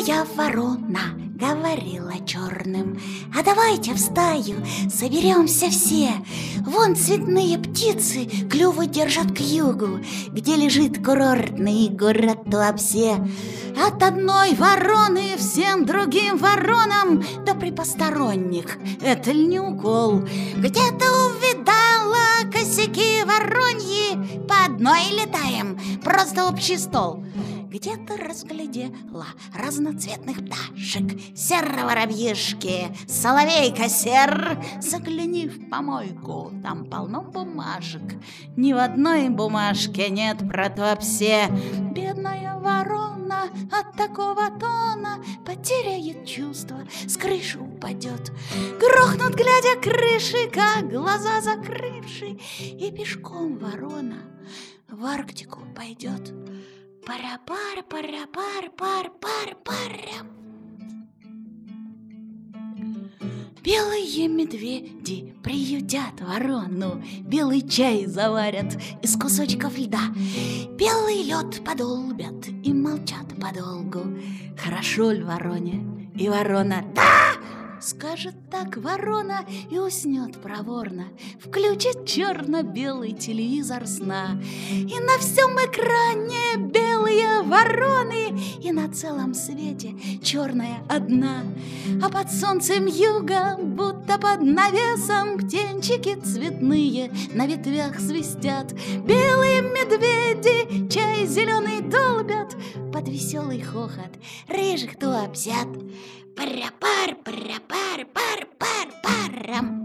Белая ворона говорила черным: а давайте в стаю соберемся все. Вон цветные птицы клювы держат к югу, где лежит курортный город Туапсе. От одной вороны всем другим воронам, да при посторонних это ли не укол? Где-то увидала косяки вороньи, по одной летаем, просто общий стол. Где-то разглядела разноцветных пташек, серого воробьишки, соловейка сер. Загляни в помойку, там полно бумажек. Ни в одной бумажке нет про Туапсе. Бедная ворона от такого тона потеряет чувство, с крыши упадет. Грохнут, глядя крыши, как глаза закрывши, и пешком ворона в Арктику пойдет. Пара-пар, пара-пар, пар-пар-пара. Белые медведи приютят ворону, белый чай заварят из кусочков льда, белый лед подолбят и молчат подолгу. Хорошо ль вороне? И ворона: да! Скажет так ворона и уснет проворно, включит черно-белый телевизор сна. И на всем экране белые вороны, и на целом свете черная одна. А под солнцем юга, будто под навесом, птенчики цветные на ветвях свистят. Белые медведи чай зеленый долбят под веселый хохот рыжих туапсят. Пара-пар, пара-пар, пар-пар-парам.